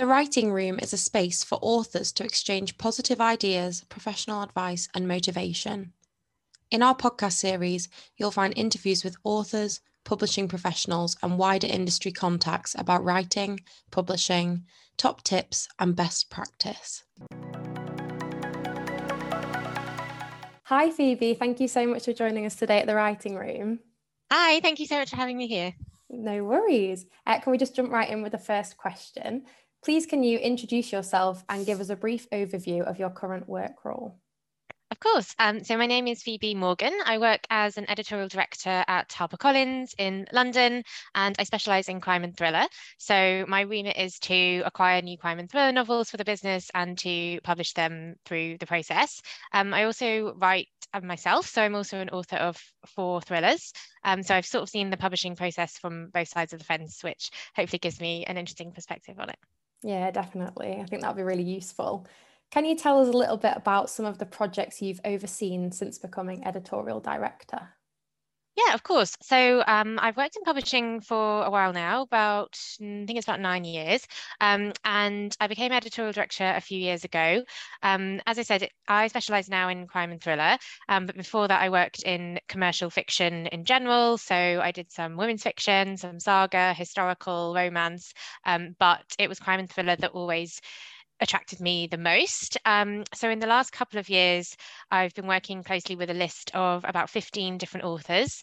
The Writing Room is a space for authors to exchange positive ideas, professional advice, and motivation. In our podcast series, you'll find interviews with authors, publishing professionals, and wider industry contacts about writing, publishing, top tips, and best practice. Hi, Phoebe. Thank you so much for joining us today at The Writing Room. Hi, thank you so much for having me here. No worries. Can we just jump right in with the first question? Please, can you introduce yourself and give us a brief overview of your current work role? Of course. So my name is Phoebe Morgan. I work as an editorial director at HarperCollins in London, and I specialise in crime and thriller. So my remit is to acquire new crime and thriller novels for the business and to publish them through the process. I also write myself, so I'm also an author of 4 thrillers. So I've sort of seen the publishing process from both sides of the fence, which hopefully gives me an interesting perspective on it. Yeah, definitely. I think that'd be really useful. Can you tell us a little bit about some of the projects you've overseen since becoming editorial director? Yeah, of course. So I've worked in publishing for a while now, I think it's about 9 years. And I became editorial director a few years ago. As I said, I specialize now in crime and thriller. But before that, I worked in commercial fiction in general. So I did some women's fiction, some saga, historical, romance. But it was crime and thriller that always attracted me the most. So in the last couple of years, I've been working closely with a list of about 15 different authors.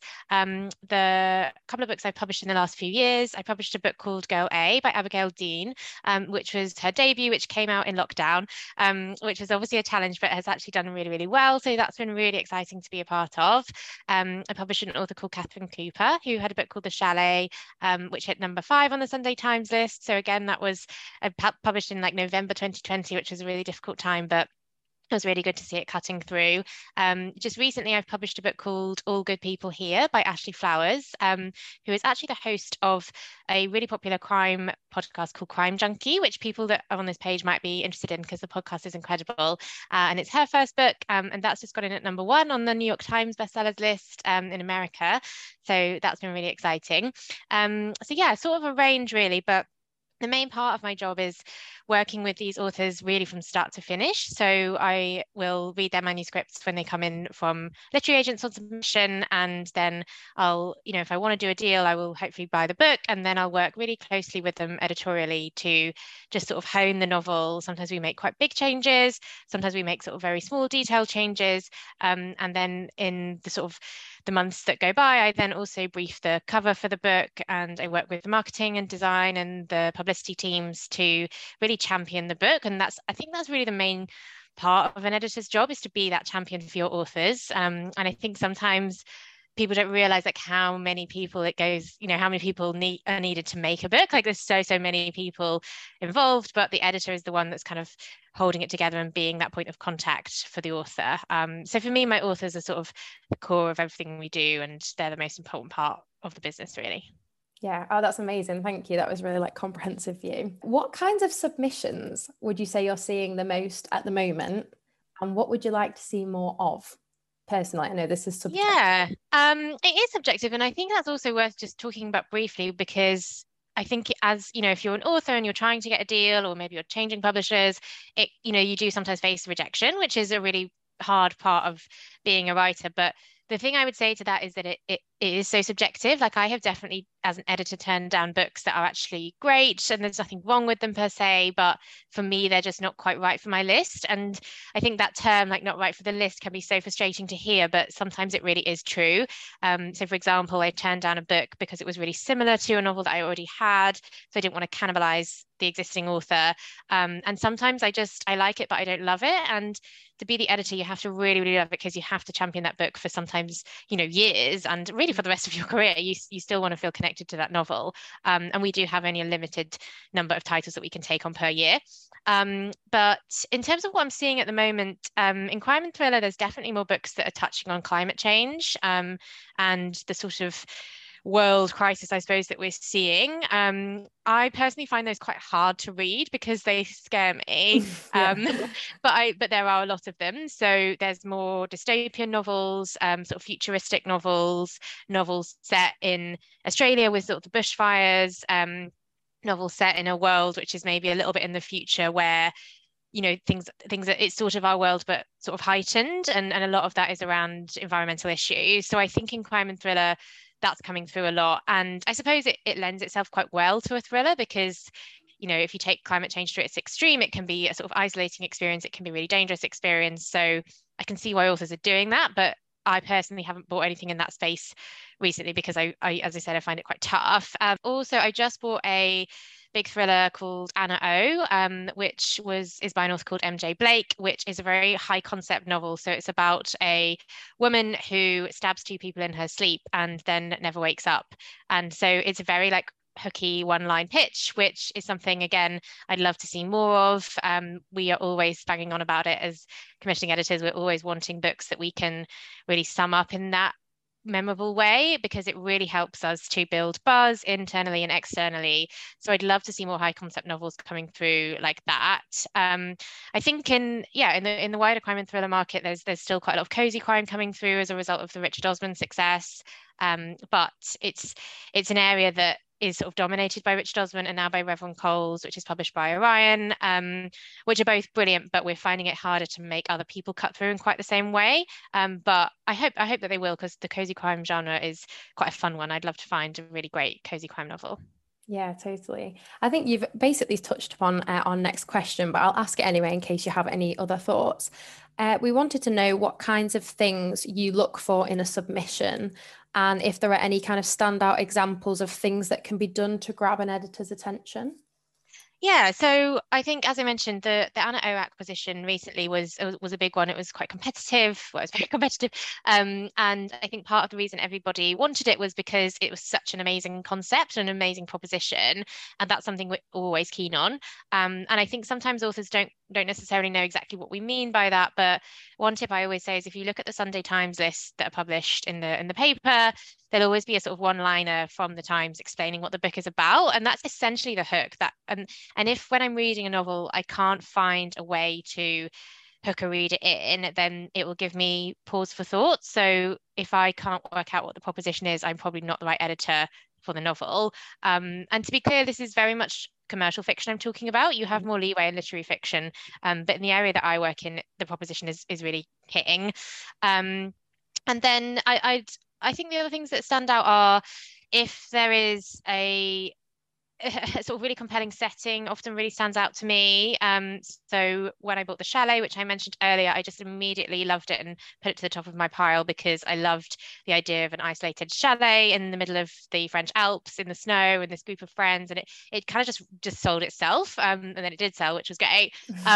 The couple of books I've published in the last few years, I published a book called Girl A by Abigail Dean, which was her debut, which came out in lockdown, which was obviously a challenge, but has actually done really, really well. So that's been really exciting to be a part of. I published an author called Catherine Cooper, who had a book called The Chalet, which hit number 5 on the Sunday Times list. So again, that was published in like November 2020, which was a really difficult time, but it was really good to see it cutting through. Just recently, I've published a book called All Good People Here by Ashley Flowers, who is actually the host of a really popular crime podcast called Crime Junkie, which people that are on this page might be interested in because the podcast is incredible. And it's her first book, and that's just got in at number 1 on the New York Times bestsellers list in America. So that's been really exciting. So yeah, sort of a range really, but the main part of my job is working with these authors really from start to finish. So I will read their manuscripts when they come in from literary agents on submission, and then I'll, if I want to do a deal, I will hopefully buy the book, and then I'll work really closely with them editorially to just sort of hone the novel. Sometimes we make quite big changes, sometimes we make sort of very small detail changes, and then in the sort of the months that go by, I then also brief the cover for the book, and I work with the marketing and design and the publicity teams to really champion the book. And I think that's really the main part of an editor's job, is to be that champion for your authors. And I think sometimes people don't realize like how many people it goes, how many people are needed to make a book. Like there's so many people involved, but the editor is the one that's kind of holding it together and being that point of contact for the author. So for me, my authors are sort of the core of everything we do, and they're the most important part of the business, really. Yeah. Oh, that's amazing. Thank you. That was really comprehensive view. What kinds of submissions would you say you're seeing the most at the moment? And what would you like to see more of? Personally, I know this is subjective. Yeah, it is subjective. And I think that's also worth just talking about briefly, because I think as, if you're an author and you're trying to get a deal, or maybe you're changing publishers, you do sometimes face rejection, which is a really hard part of being a writer. But the thing I would say to that is that it is so subjective. Like I have definitely, as an editor, turned down books that are actually great and there's nothing wrong with them per se, but for me, they're just not quite right for my list. And I think that term, like not right for the list, can be so frustrating to hear, but sometimes it really is true. So for example, I turned down a book because it was really similar to a novel that I already had. So I didn't want to cannibalize the existing author. And sometimes I like it, but I don't love it. And to be the editor, you have to really, really love it, because you have to champion that book for sometimes, years, and really for the rest of your career. You still want to feel connected to that novel. And we do have only a limited number of titles that we can take on per year. But in terms of what I'm seeing at the moment, in crime and thriller, there's definitely more books that are touching on climate change, and the sort of world crisis, I suppose, that we're seeing. I personally find those quite hard to read because they scare me. But there are a lot of them. So there's more dystopian novels, sort of futuristic novels set in Australia with sort of the bushfires. novel set in a world which is maybe a little bit in the future, where things that it's sort of our world but sort of heightened, and a lot of that is around environmental issues. So I think in crime and thriller that's coming through a lot, and I suppose it lends itself quite well to a thriller, because if you take climate change to its extreme, it can be a sort of isolating experience, it can be a really dangerous experience. So I can see why authors are doing that, but I personally haven't bought anything in that space recently because I as I said, I find it quite tough. Also, I just bought a big thriller called Anna O, which is by an author called MJ Blake, which is a very high concept novel. So it's about a woman who stabs two people in her sleep and then never wakes up. And so it's a very like hooky one-line pitch, which is something, again, I'd love to see more of. We are always banging on about it as commissioning editors. We're always wanting books that we can really sum up in that memorable way, because it really helps us to build buzz internally and externally. So I'd love to see more high concept novels coming through like that. I think in the wider crime and thriller market, there's still quite a lot of cozy crime coming through as a result of the Richard Osman success. But it's an area that is sort of dominated by Richard Osman and now by Reverend Coles, which is published by Orion, which are both brilliant, but we're finding it harder to make other people cut through in quite the same way. But I hope that they will, because the cozy crime genre is quite a fun one. I'd love to find a really great cozy crime novel. Yeah, totally. I think you've basically touched upon our next question, but I'll ask it anyway in case you have any other thoughts. We wanted to know what kinds of things you look for in a submission, and if there are any kind of standout examples of things that can be done to grab an editor's attention. Yeah, so I think, as I mentioned, the Anna O acquisition recently was a big one. It was quite competitive. Well, it was very competitive, and I think part of the reason everybody wanted it was because it was such an amazing concept, an amazing proposition, and that's something we're always keen on. And I think sometimes authors don't necessarily know exactly what we mean by that. But one tip I always say is, if you look at the Sunday Times lists that are published in the paper, there'll always be a sort of one-liner from the Times explaining what the book is about, and that's essentially the hook. And if, when I'm reading a novel, I can't find a way to hook a reader in, then it will give me pause for thought. So if I can't work out what the proposition is, I'm probably not the right editor for the novel. And to be clear, this is very much commercial fiction I'm talking about. You have more leeway in literary fiction, but in the area that I work in, the proposition is really hitting. And then I think the other things that stand out are if there is a sort of really compelling setting, often really stands out to me. So when I bought The Chalet, which I mentioned earlier, I just immediately loved it and put it to the top of my pile, because I loved the idea of an isolated chalet in the middle of the French Alps in the snow and this group of friends, and it kind of just sold itself, and then it did sell, which was great.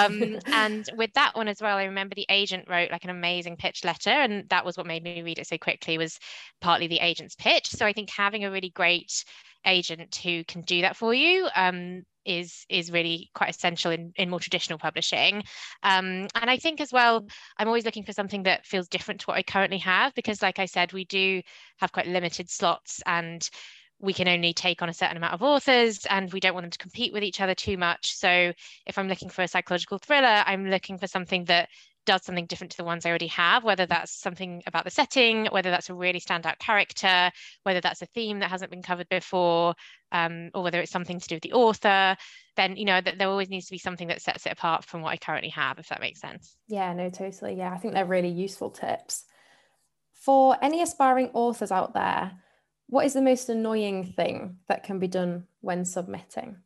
And with that one as well, I remember the agent wrote like an amazing pitch letter, and that was what made me read it so quickly, was partly the agent's pitch. So I think having a really great agent who can do that for you is really quite essential in more traditional publishing. And I think as well, I'm always looking for something that feels different to what I currently have, because like I said, we do have quite limited slots and we can only take on a certain amount of authors, and we don't want them to compete with each other too much. So if I'm looking for a psychological thriller, I'm looking for something that does something different to the ones I already have, whether that's something about the setting, whether that's a really standout character, whether that's a theme that hasn't been covered before, or whether it's something to do with the author. Then there always needs to be something that sets it apart from what I currently have, if that makes sense. Yeah, no, totally. Yeah, I think they're really useful tips. For any aspiring authors out there, what is the most annoying thing that can be done when submitting?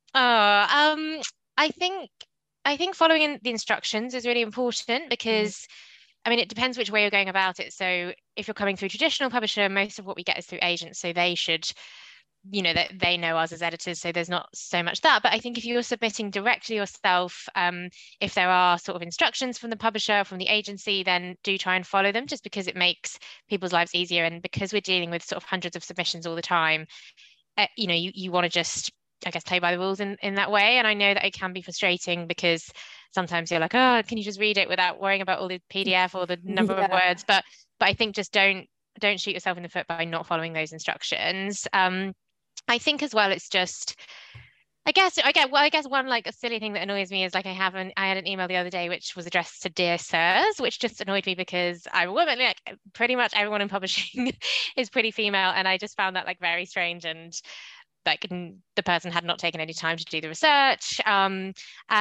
I think following in the instructions is really important, because I mean, it depends which way you're going about it. So if you're coming through traditional publisher, most of what we get is through agents, so they should, that they know us as editors, so there's not so much that. But I think if you're submitting directly yourself, if there are sort of instructions from the publisher, from the agency, then do try and follow them, just because it makes people's lives easier. And because we're dealing with sort of hundreds of submissions all the time, you want to just, I guess, play by the rules in that way. And I know that it can be frustrating, because sometimes you're like, oh, can you just read it without worrying about all the PDF or the number of words? But I think just don't shoot yourself in the foot by not following those instructions. I think as well, it's just, I guess one like a silly thing that annoys me is, like, I had an email the other day which was addressed to Dear Sirs, which just annoyed me because I'm a woman. Like, pretty much everyone in publishing is pretty female, and I just found that like very strange. And like the person had not taken any time to do the research. And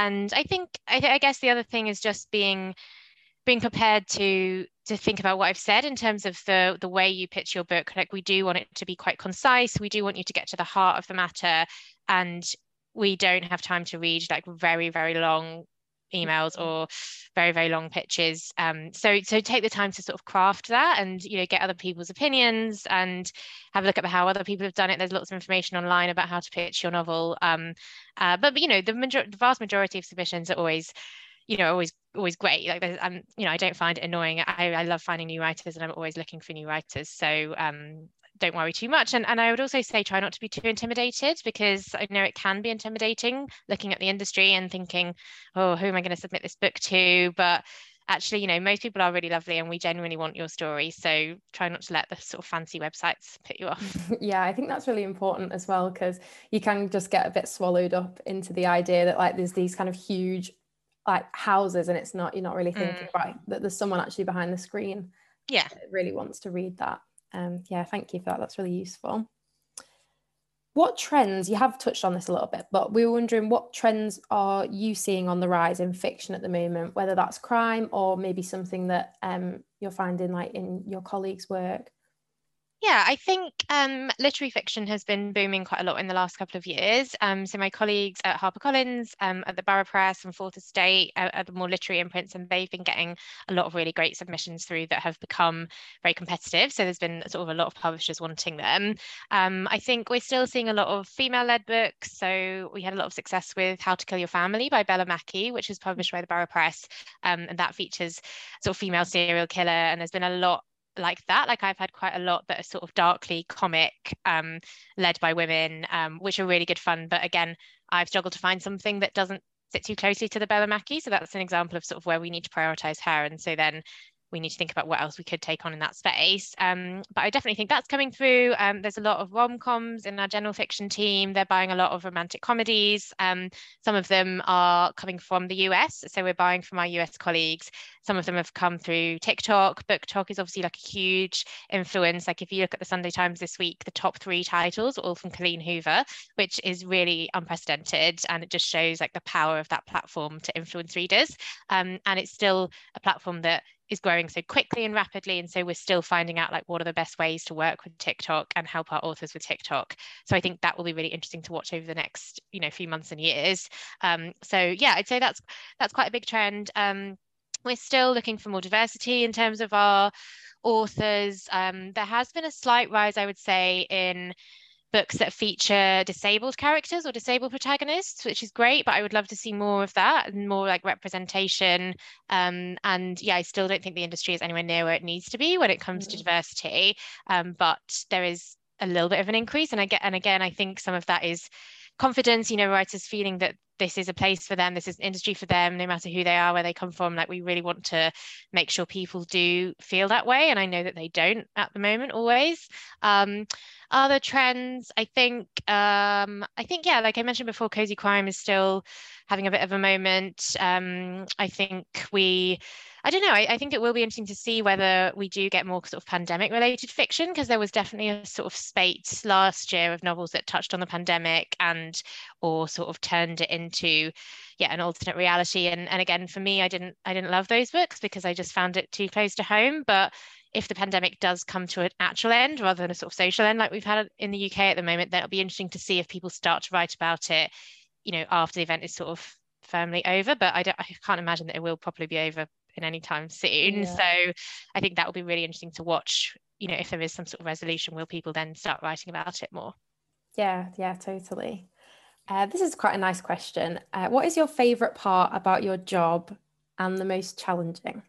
I guess the other thing is just being prepared to think about what I've said in terms of the way you pitch your book. Like, we do want it to be quite concise. We do want you to get to the heart of the matter, and we don't have time to read like very, very long emails or very, very long pitches. So take the time to sort of craft that, and get other people's opinions and have a look at how other people have done it. There's lots of information online about how to pitch your novel. But the vast majority of submissions are always always great. Like, I don't find it annoying. I love finding new writers, and I'm always looking for new writers. So don't worry too much. And I would also say try not to be too intimidated, because I know it can be intimidating looking at the industry and thinking, oh, who am I going to submit this book to? But actually, most people are really lovely, and we genuinely want your story. So try not to let the sort of fancy websites put you off. Yeah, I think that's really important as well, because you can just get a bit swallowed up into the idea that like there's these kind of huge like houses, and you're not really thinking about that there's someone actually behind the screen that really wants to read that. Yeah, thank you for that. That's really useful. What trends, you have touched on this a little bit, but we were wondering, what trends are you seeing on the rise in fiction at the moment, whether that's crime or maybe something that you're finding like in your colleagues' work? Yeah, I think literary fiction has been booming quite a lot in the last couple of years. So my colleagues at HarperCollins, at the Borough Press and Fourth Estate are the more literary imprints, and they've been getting a lot of really great submissions through that have become very competitive. So there's been sort of a lot of publishers wanting them. I think we're still seeing a lot of female-led books. So we had a lot of success with How to Kill Your Family by Bella Mackie, which is published by the Borough Press, and that features sort of female serial killer. And there's been a lot like that. Like, I've had quite a lot that are sort of darkly comic, led by women, which are really good fun. But again, I've struggled to find something that doesn't sit too closely to the Bella Mackie. So that's an example of sort of where we need to prioritize her. And so then we need to think about what else we could take on in that space. But I definitely think that's coming through. There's a lot of rom-coms in our general fiction team. They're buying a lot of romantic comedies. Some of them are coming from the US, so we're buying from our US colleagues. Some of them have come through TikTok. BookTok is obviously like a huge influence. Like, if you look at the Sunday Times this week, the top 3 titles are all from Colleen Hoover, which is really unprecedented, and it just shows like the power of that platform to influence readers. And it's still a platform that is growing so quickly and rapidly, and so we're still finding out like what are the best ways to work with TikTok and help our authors with TikTok. So I think that will be really interesting to watch over the next few months and years. So yeah, I'd say that's quite a big trend. We're still looking for more diversity in terms of our authors. There has been a slight rise, I would say, in books that feature disabled characters or disabled protagonists, which is great, but I would love to see more of that and more like representation. And yeah, I still don't think the industry is anywhere near where it needs to be when it comes to diversity. But there is a little bit of an increase. And again, I think some of that is confidence, writers feeling that this is a place for them, this is an industry for them, no matter who they are, where they come from. Like, we really want to make sure people do feel that way. And I know that they don't at the moment always. Other trends, I think, yeah, like I mentioned before, cozy crime is still having a bit of a moment. I don't know. I think it will be interesting to see whether we do get more sort of pandemic related fiction, because there was definitely a sort of spate last year of novels that touched on the pandemic or sort of turned it into an alternate reality. And again, for me, I didn't love those books because I just found it too close to home. But if the pandemic does come to an actual end rather than a sort of social end like we've had in the UK at the moment, then it'll be interesting to see if people start to write about it, after the event is sort of firmly over. But I can't imagine that it will probably be over in any time soon. So I think that will be really interesting to watch. If there is some sort of resolution, will people then start writing about it more? Yeah, totally. This is quite a nice question. What is your favourite part about your job and the most challenging?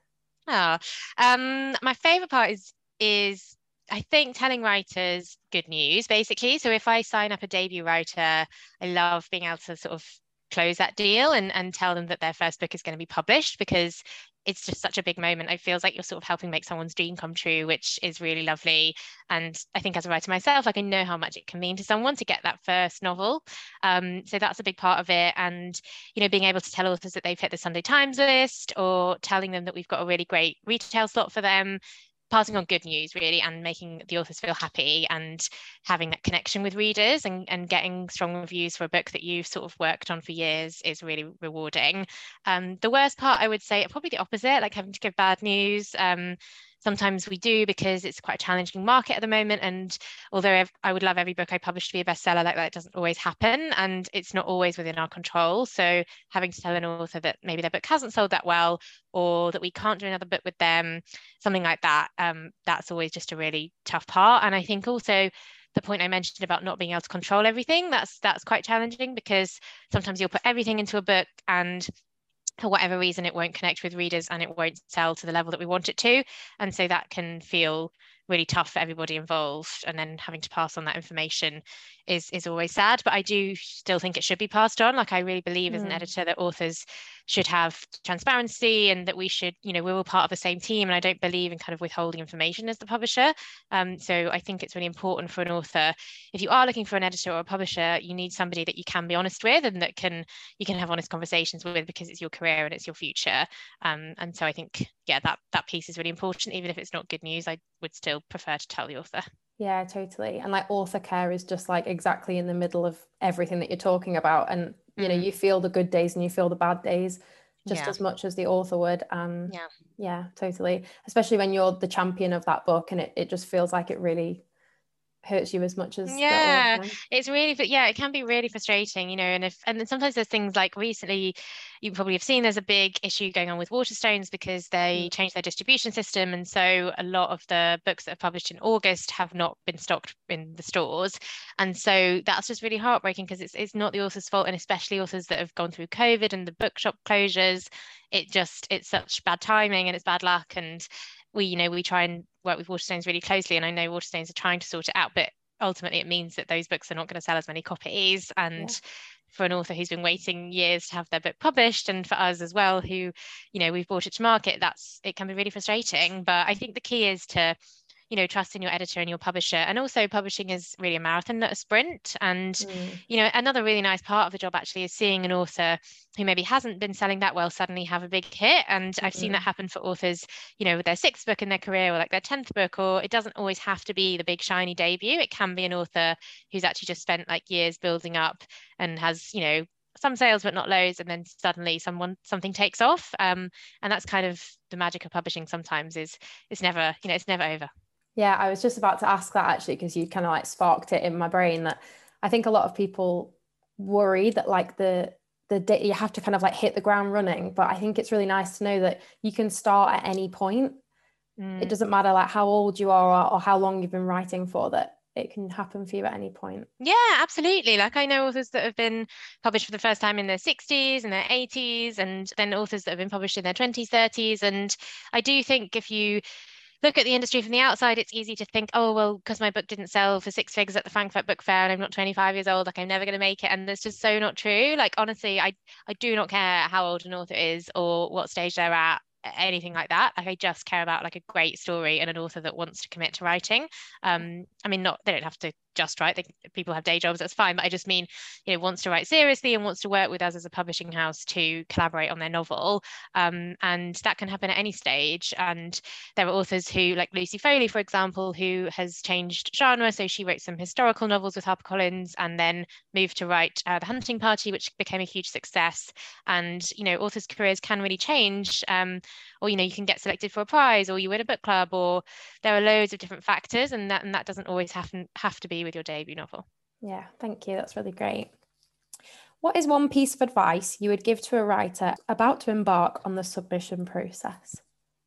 My favorite part is I think telling writers good news, basically. So if I sign up a debut writer, I love being able to sort of close that deal and tell them that their first book is going to be published, because it's just such a big moment. It feels like you're sort of helping make someone's dream come true, which is really lovely. And I think as a writer myself, like, I know how much it can mean to someone to get that first novel. So that's a big part of it. And, being able to tell authors that they've hit the Sunday Times list, or telling them that we've got a really great retail slot for them, passing on good news really, and making the authors feel happy and having that connection with readers, and getting strong reviews for a book that you've sort of worked on for years is really rewarding. The worst part, I would say, probably the opposite, like having to give bad news. Sometimes we do, because it's quite a challenging market at the moment. And although I would love every book I publish to be a bestseller, like that doesn't always happen, and it's not always within our control. So having to tell an author that maybe their book hasn't sold that well, or that we can't do another book with them, something like that, that's always just a really tough part. And I think also the point I mentioned about not being able to control everything, that's quite challenging, because sometimes you'll put everything into a book, and for whatever reason it won't connect with readers and it won't sell to the level that we want it to. And so that can feel really tough for everybody involved, and then having to pass on that information is always sad. But I do still think it should be passed on. Like, I really believe as an editor that authors should have transparency, and that we should, we're all part of the same team, and I don't believe in kind of withholding information as the publisher. So I think it's really important for an author, if you are looking for an editor or a publisher, you need somebody that you can be honest with, and that you can have honest conversations with, because it's your career and it's your future. And so I think, yeah, that piece is really important. Even if it's not good news, I would still prefer to tell the author. Yeah, totally. And like, author care is just like exactly in the middle of everything that you're talking about. And you feel the good days and you feel the bad days just as much as the author would. Yeah, totally. Especially when you're the champion of that book, and it just feels like it really hurts you as much as the author. It's really, but yeah, it can be really frustrating, and then sometimes there's things like, recently you probably have seen, there's a big issue going on with Waterstones, because they changed their distribution system, and so a lot of the books that are published in August have not been stocked in the stores. And so that's just really heartbreaking, because it's not the author's fault, and especially authors that have gone through COVID and the bookshop closures. It's such bad timing, and it's bad luck. And we try and work with Waterstones really closely, and I know Waterstones are trying to sort it out, but ultimately it means that those books are not going to sell as many copies. And for an author who's been waiting years to have their book published, and for us as well, who we've brought it to market, it can be really frustrating. But I think the key is to trust in your editor and your publisher. And also, publishing is really a marathon, not a sprint. And another really nice part of the job actually is seeing an author who maybe hasn't been selling that well suddenly have a big hit. And I've seen that happen for authors, with their 6th book in their career, or like their 10th book. Or it doesn't always have to be the big shiny debut. It can be an author who's actually just spent like years building up, and has some sales but not loads, and then suddenly something takes off. And that's kind of the magic of publishing. Sometimes it's never over. Yeah, I was just about to ask that actually, because you kind of like sparked it in my brain, that I think a lot of people worry that like the day you have to kind of like hit the ground running. But I think it's really nice to know that you can start at any point. It doesn't matter like how old you are or how long you've been writing for, that it can happen for you at any point. Yeah, absolutely. Like, I know authors that have been published for the first time in their 60s and their 80s, and then authors that have been published in their 20s, 30s. And I do think if you look at the industry from the outside, it's easy to think, oh, well, because my book didn't sell for 6 figures at the Frankfurt Book Fair and I'm not 25 years old, like I'm never going to make it. And that's just so not true. Like, honestly, I do not care how old an author is or what stage they're at, anything like that. Like, I just care about like a great story and an author that wants to commit to writing. I mean, they don't have to just write. People have day jobs, that's fine. But I just mean, wants to write seriously and wants to work with us as a publishing house to collaborate on their novel. And that can happen at any stage. And there are authors who, like Lucy Foley, for example, who has changed genre. So she wrote some historical novels with HarperCollins and then moved to write The Hunting Party, which became a huge success. And, authors' careers can really change. Or, you can get selected for a prize, or you win a book club, or there are loads of different factors, and that doesn't always have to be with your debut novel. Yeah, thank you. That's really great. What is one piece of advice you would give to a writer about to embark on the submission process?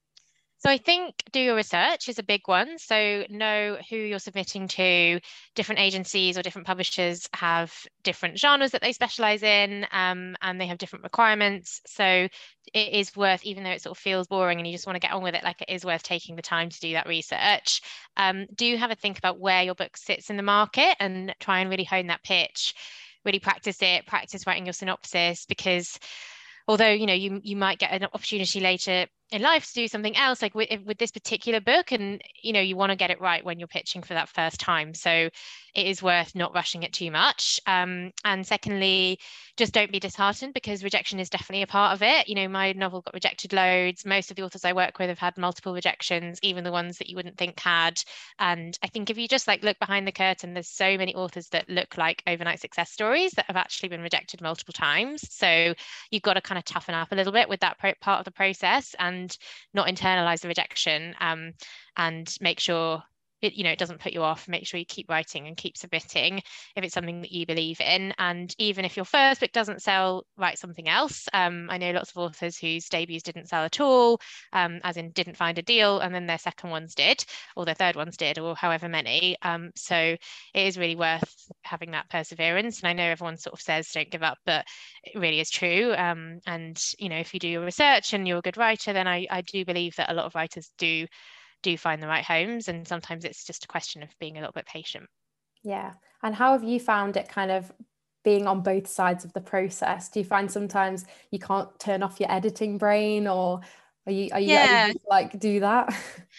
So I think do your research is a big one. So know who you're submitting to. Different agencies or different publishers have different genres that they specialize in, and they have different requirements. So it is worth, even though it sort of feels boring and you just want to get on with it, like, it is worth taking the time to do that research. Do have a think about where your book sits in the market and try and really hone that pitch. Really practice writing your synopsis, because although you might get an opportunity later in life to do something else, like with this particular book, and you want to get it right when you're pitching for that first time. So it is worth not rushing it too much. And secondly, just don't be disheartened, because rejection is definitely a part of it. My novel got rejected loads. Most of the authors I work with have had multiple rejections, even the ones that you wouldn't think had. And I think if you just look behind the curtain, there's so many authors that look like overnight success stories that have actually been rejected multiple times. So you've got to kind of toughen up a little bit with that part of the process, and not internalize the rejection, and make sure it doesn't put you off. Make sure you keep writing and keep submitting if it's something that you believe in. And even if your first book doesn't sell, write something else. I know lots of authors whose debuts didn't sell at all, as in didn't find a deal, and then their second ones did, or their third ones did, or however many. So it is really worth having that perseverance. And I know everyone sort of says don't give up, but it really is true. And if you do your research and you're a good writer, then I do believe that a lot of writers do find the right homes, and sometimes it's just a question of being a little bit patient. Yeah. And how have you found it kind of being on both sides of the process? Do you find sometimes you can't turn off your editing brain, or are you able to do that?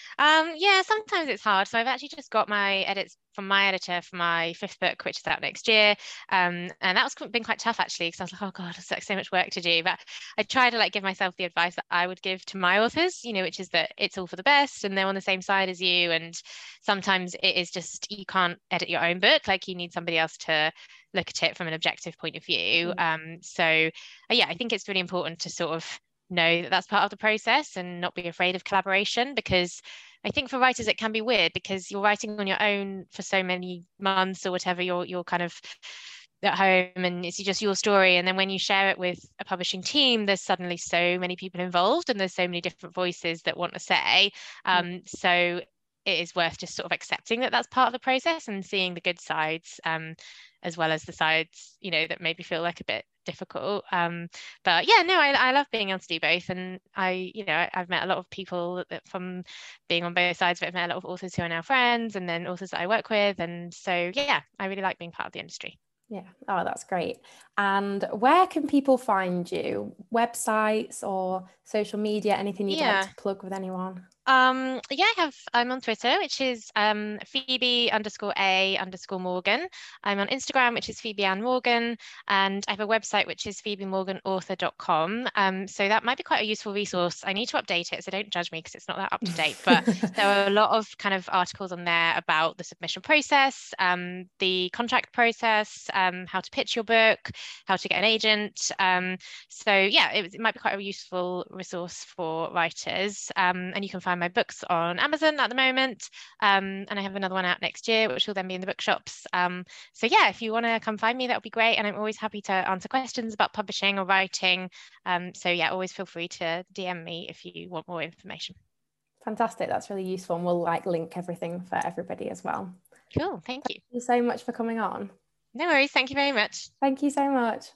Yeah, sometimes it's hard. So I've actually just got my edits from my editor for my fifth book, which is out next year. And that's been quite tough, actually, because I was like, oh God, it's so much work to do. But I try to give myself the advice that I would give to my authors, which is that it's all for the best and they're on the same side as you. And sometimes it is just, you can't edit your own book. You need somebody else to look at it from an objective point of view. So yeah, I think it's really important to sort of know that that's part of the process and not be afraid of collaboration, because I think for writers it can be weird, because you're writing on your own for so many months or whatever, you're kind of at home and it's just your story, and then when you share it with a publishing team, there's suddenly so many people involved and there's so many different voices that want to say. So it is worth just sort of accepting that that's part of the process and seeing the good sides, as well as the sides that maybe feel a bit difficult. But yeah, no, I love being able to do both, and I've met a lot of people that from being on both sides, but I've met a lot of authors who are now friends, and then authors that I work with, and so yeah, I really like being part of the industry. Yeah. Oh, that's great. And where can people find you? Websites or social media? Anything you'd like to plug with anyone? I'm on Twitter, which is Phoebe_A_Morgan. I'm on Instagram, which is Phoebe Ann Morgan, and I have a website which is phoebemorganauthor.com. So that might be quite a useful resource. I need to update it, so don't judge me because it's not that up to date, but there are a lot of kind of articles on there about the submission process, the contract process, how to pitch your book, how to get an agent. So yeah, it might be quite a useful resource for writers. And you can find my books on Amazon at the moment, and I have another one out next year which will then be in the bookshops. So yeah, if you want to come find me, that would be great, and I'm always happy to answer questions about publishing or writing. So yeah, always feel free to DM me if you want more information. Fantastic, that's really useful, and we'll link everything for everybody as well. Cool, thank you. Thank you so much for coming on. No worries, thank you very much. Thank you so much.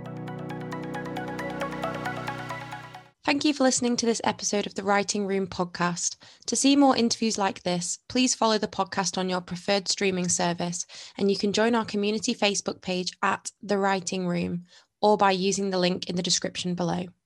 Thank you for listening to this episode of the Writing Room podcast. To see more interviews like this, please follow the podcast on your preferred streaming service, and you can join our community Facebook page at The Writing Room, or by using the link in the description below.